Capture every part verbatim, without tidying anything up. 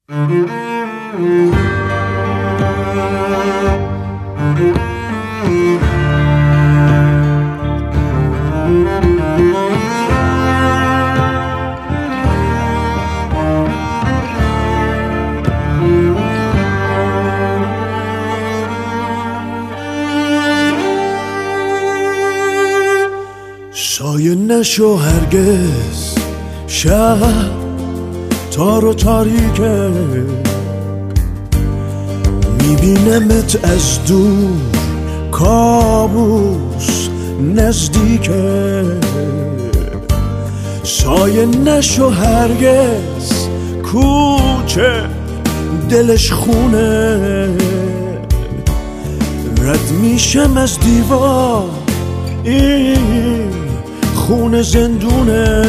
سایه نشو هرگز شب تار و تاریکه، میبینمت از دور کابوس نزدیکه. سایه نشو هرگز کوچه دلش خونه، رد میشم از دیوار این خونه زندونه.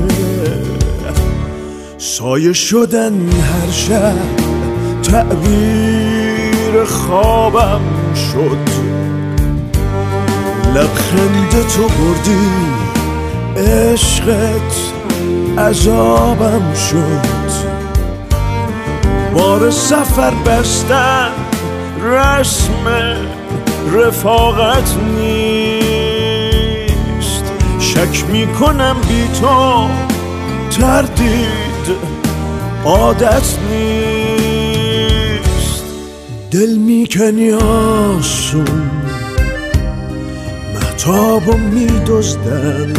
سایه شدن هر شب تعبیر خوابم شد، لبخند تو بردی عشقت عذابم شد. بار سفر بستن رسم رفاقت نیست، شک میکنم بی تو تردید عادت نیست. دل میکنی آسون مهتابو میدزدن،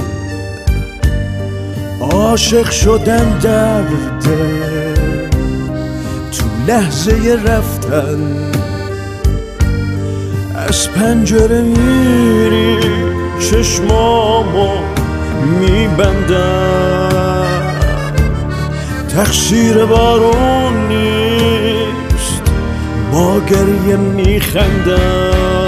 عاشق شدن درده تو لحظه رفتن. از پنجره میری چشمامو میبندم، تقصیر بارون نیست با گریه میخندم.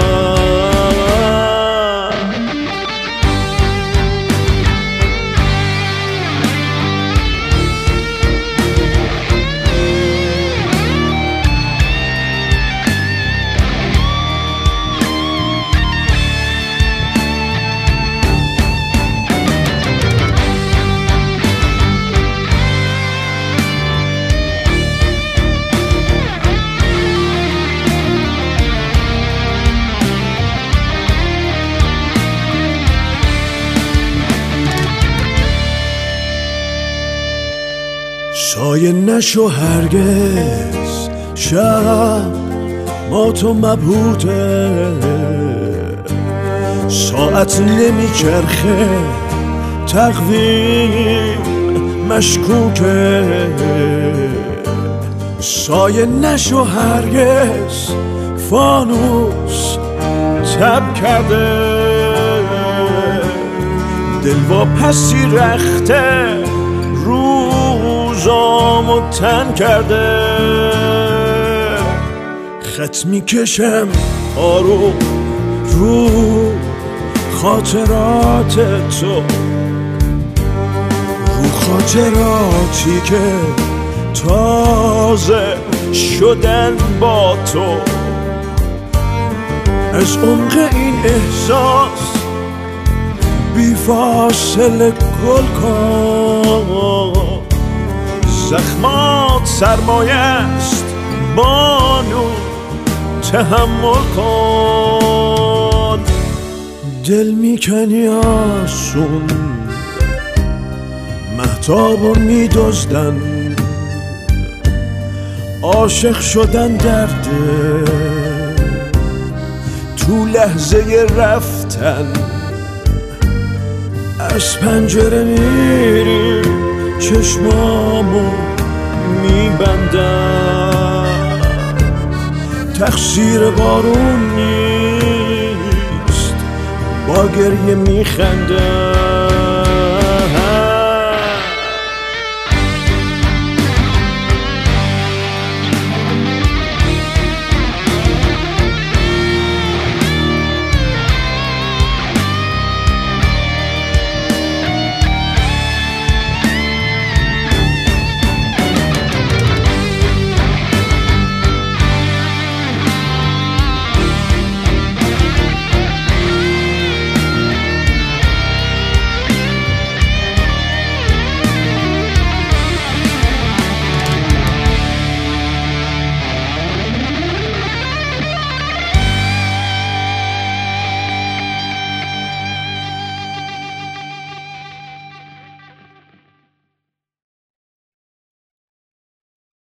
سایه نشو هرگز شب ما تو مبهوته، ساعت نمیچرخه تقویم مشکوکه. سایه نشو هرگز فانوس تب کرده، دل با پسی رخته روزامو تن کرده. خط میکشم آروم رو خاطرات تو، رو خاطراتی که تازه شدن با تو. از عمق این احساس بی فاصله گل کن، زخمات سرمایه است بانو تحمل کن. دل میکنی آسون مهتابو میدزدن، عاشق شدن درده تو لحظه رفتن. از پنجره میری چشمامو میبندم، تقصیر بارون نیست با گریه میخندم.